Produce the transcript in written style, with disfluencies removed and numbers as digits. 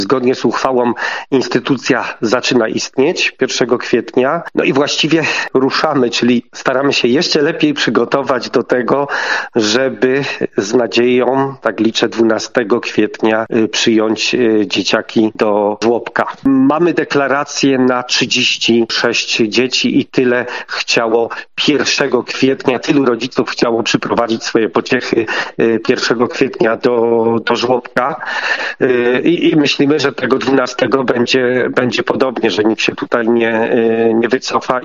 Zgodnie z uchwałą instytucja zaczyna istnieć 1 kwietnia. No i właściwie ruszamy, czyli staramy się jeszcze lepiej przygotować do tego, żeby z nadzieją, tak liczę, 12 kwietnia przyjąć dzieciaki do żłobka. Mamy deklarację na 36 dzieci i tyle chciało 1 kwietnia, tylu rodziców chciało przyprowadzić swoje pociechy 1 kwietnia do żłobka i myślimy, że tego 12 będzie podobnie, że nikt się tutaj nie wycofa.